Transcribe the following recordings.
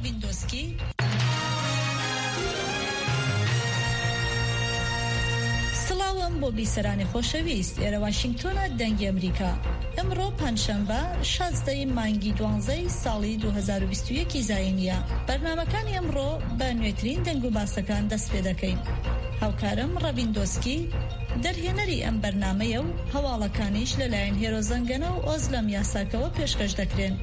ڕەڤیندۆسکی سڵاوم بۆ بیسەرانی خۆشەویست ئێرە واشنگتۆنە دەنگی ئەمریکا. ئەمڕۆ پەنجشەمبە 16 مانگی 12 ساڵی 2021 زاینیە. بەرنامەکانی ئەمڕۆ بە نوێترین دەنگ و باسەکان دەست پێ دەکەین. هاوکارم ڕەڤیندۆسکی دەرهێنەری ئەم بەرنامەیە و هەواڵەکانیش لەلایەن هێرۆزەنگەنە و ئۆزلەم یاساکەوە پێشکەش دەکرێن.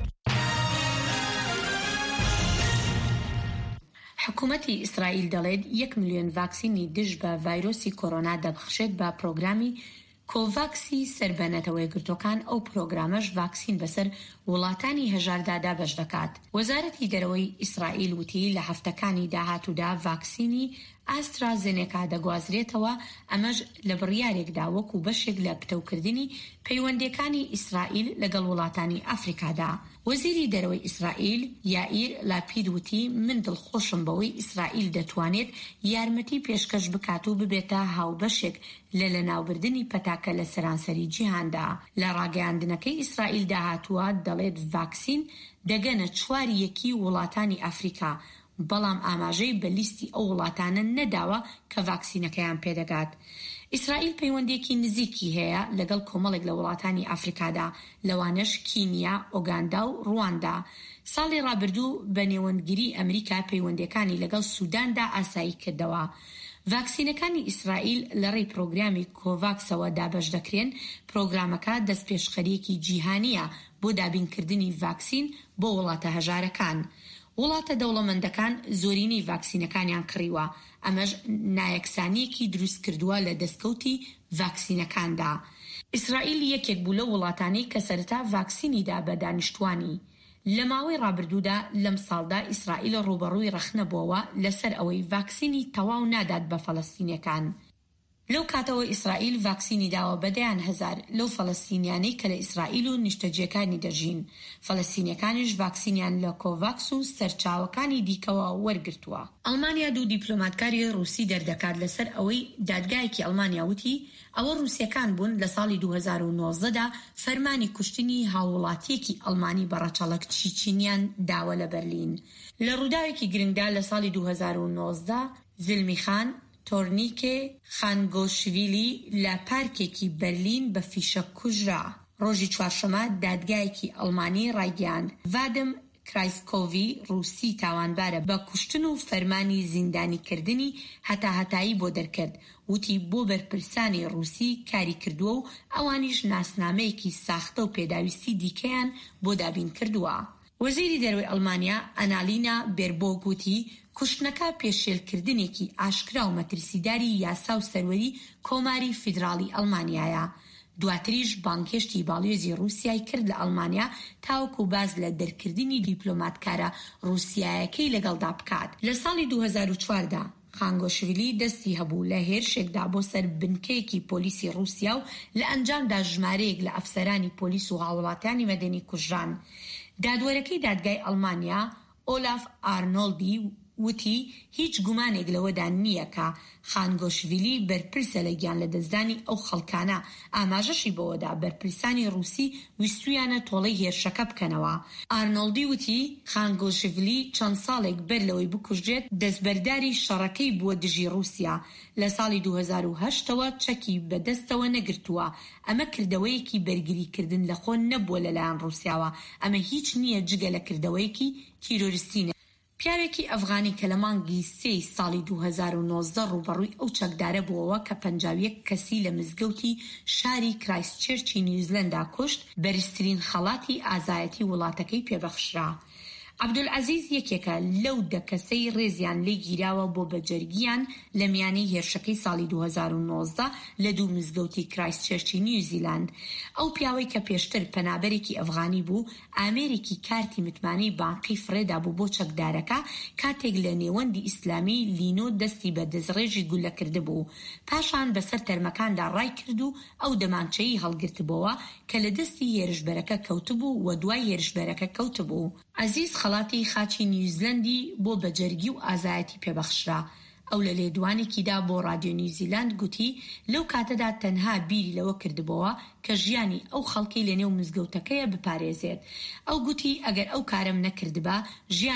حکوومەتی ئیسرائیل دەڵێت 1 ملیۆن ڤاکسینی دژ بە ڤایرۆسی کۆرۆنا دەبخشێت بە پرۆگرامی کۆڤاکسی سەربەنەتەوەی گرتوەکان. ئەو پرۆگرامەش ڤاکسین بەسەر وڵاتانی هەژاردادا بەش دەکات. وەزارەتی دەرەوەی ئیسرائیل وتی لە هەفتەکانی داهاتوودا ڤاکسینی ئاسترازێنێکا دەگوازرێتەوە، ئەمەش لە بڕیارێکدا وەکو بەشێک لە پتەوکردنی پەیوەندیەکانی ئیسرائیل لەگەڵ وڵاتانی ئەفریقادا. وەزیری دەرەوەی ئیسرائیل یائیر لاپید وتی من دڵخۆشم بەوەی ئیسرائیل دەتوانێت یارمەتی پێشکەش بکات و ببێتە هاوبەشێک لە لەناوبردنی پەتاکە لە سەرانسەری جیهاندا. لە ڕاگەیاندنەکەی ئیسرائیل داهاتووە دەڵێت ڤاکسین دەگەنە 4 وڵاتانی ئەفریقا، بەڵام ئاماژەی بە لیستی ئەو وڵاتانە نەداوە کە ڤاکسینەکەیان پێدەگات. ئیسرائیل پەیوەندیەکی نزیکی هەیە لەگەڵ کۆمەڵێک لە وڵاتانی ئەفریقادا، لەوانەش کینیا، ئۆگاندا و ڕواندا. ساڵی ڕابردوو بە نێوەندگیری ئەمریکا پەیوەندیەکانی لەگەڵ سووداندا ئاسایی کردەوە. ڤاکسینەکانی ئیسرائیل لە ڕێی پرۆگرامی کۆڤاکسەوە دابەش دەکرێن. پرۆگرامەکە دەستپێشخەریەکی جیهانیە بۆ دابینکردنی ڤاکسین بۆ وڵاتە هەژارەکان. وڵاتە دەوڵەمەندەکان زۆرینەی ڤاکسینەکانیان کڕیوە، ئەمەش نایەکسانیەکی دروست کردووە لە دەستکەوتی ڤاکسینەکاندا. ئیسرائیل یەکێک بوو لە وڵاتانەی کە سەرەتا ڤاکسینیدا بە دانیشتوانی. لە ماوەی ڕابردوودا لەم ساڵدا ئیسرائیل ڕوبەڕووی ڕەخنەبووەوە لەسەر ئەوەی ڤاکسینی تەواو نادات بە فەڵەستینیەکان. لەو کاتەوە ئیسرائیل ڤاکسینی داوە بەدەیان هەزار لەو فەڵەستینیانەی کە لە ئیسرائیل و نیشتەجێکانی دەژین. فەڵەستینیەکانیش ڤاکسینیان لە کۆڤاکس و سەرچاوەکانی دیکەوە وەرگرتووە. ئەڵمانیا 2 دیپلۆماتکاری ڕووسی دەردەکات لەسەر ئەوەی دادگایەکی ئەڵمانیا وتی ئەوە ڕووسیەکان بوون لە ساڵی 2019دا فەرمانی کوشتنی هاوڵاتیەکی ئەڵمانی بەڕەچەڵەک چیچینیان داوە لە بەرلین. لە ڕووداوێکی گرنگدا لە ساڵی 2019 زلمیخان تۆرنیکێ خانگۆشڤیلی لە پارکێکی بەرلین بە فیشە کوژرا. ڕۆژی چوارشەمە دادگایەکی ئەڵمانی ڕایگەیاند ڤادیم کرایسکۆڤی ڕووسی تاوانبارە بە کوشتن و فەرمانی زیندانیکردنی هەتاهەتایی بۆ دەرکرد. وتی بۆ بەرپرسانی ڕووسی کاری کردووە و ئەوانیش ناسنامەیەکی ساختە و پێداویستی دیکەیان بۆ دابین کردووە. وەزیری دەرەوەی ئەڵمانیا ئەنالینا بێربۆک وتی کوشتنەکە پێشێلکردنێکی ئاشکرا و مەترسیداری یاسا و سەروەری کۆماری فیدراڵی ئەڵمانیایە. دواتریش بانکێشتی باڵیۆزی ڕووسیای کرد لە ئەڵمانیا تاوەکو باز لە دەرکردنی دیپلۆماتکارە ڕووسیایەکەی لەگەڵدا بکات. لە ساڵی 2004دا خانگۆشڤیلی دەستی هەبوو لە هێرشێکدا بۆ سەر بنکەیەکی پۆلیسی ڕووسیا و لە ئەنجامدا ژمارەیەک لە ئەفسەرانی پۆلیس و هاوڵاتیانی مەدەنی کوژران. دادوەرەکەی دادگای ئەڵمانیا ئۆلاف ئارنۆڵدی وتی هیچ گومانێک لەوەدا نییە کە خانگۆشڤیلی بەرپرسە لە گیان لە دەستدانی ئەو خەڵکانە. ئاماژەشی بەوەدا بەرپرسانی ڕووسی ویستویانە تۆڵەی هێرشەکە بکەنەوە. ئارنۆڵدی وتی خانگۆشڤیلی چەند ساڵێک بەر لەوەی بکوژێت دەستبەرداری شەڕەکەی بووە دژی ڕووسیا. لە ساڵی 2008ەوە چەکی بەدەستەوە نەگرتووە. ئەمە کردەوەیەکی بەرگریکردن لە خۆ نەبووە لەلایەن ڕووسیاوە. ئەمە هیچ نییە جگە لە کردەوەیەکی تیرۆریستینە. پیاوێکی ئەفغانی کە لە مانگی 3 ساڵی 2019 ڕوبەڕووی ئەو چەکدارە بووەوە کە 51 کەسی لە مزگەوتی شاری کرایستچێرچی نیوزیلەندا کوشت، بەرزترین خەڵاتی ئازایەتی وڵاتەکەی پێبەخشرا. عەبدولعەزیز یەکێکە لەو 10 کەسەی ڕێزیان لێ گیراوە بۆ بەجەرگیان لە میانەی هێرشەکەی ساڵی 2019 لە 2 مزگەوتی کرایستچێرچی نیوزیلاند. ئەو پیاوەی کە پێشتر پەنابەرێکی ئەفغانی بوو، ئامێرێکی کارتی متمانەی بانقی فرێدا بوو بۆ چەکدارەکە کاتێک لە نێوەندی ئیسلامی لینۆ دەستی بە دەستڕێژی گولە کرده بوو. پاشان بەسەر تەرمەکاندا ڕای کرد و ئەو دەمانچەی هەڵگرتبەوە کە لە دەستی هێرشبەرەکە کەوتبوو و دوای هێرشبەرەکە کەوتبوو. عەزیز خەڵاتی خاچی نیوزیلەندی بۆ بەجەرگی و ئازایەتی پێبەخشرا. ئەو لە لێدوانێکیدا بۆ رادیۆ نیوزیلاند گوتی لەو کاتەدا تەنها بیری لەوە کردبەوە کە ژیانی ئەو خەڵکی لە نێو مزگەوتەکەیە بپارێزێت. ئەو گوتی ئەگەر ئەو کارم نەکردبا ژیانی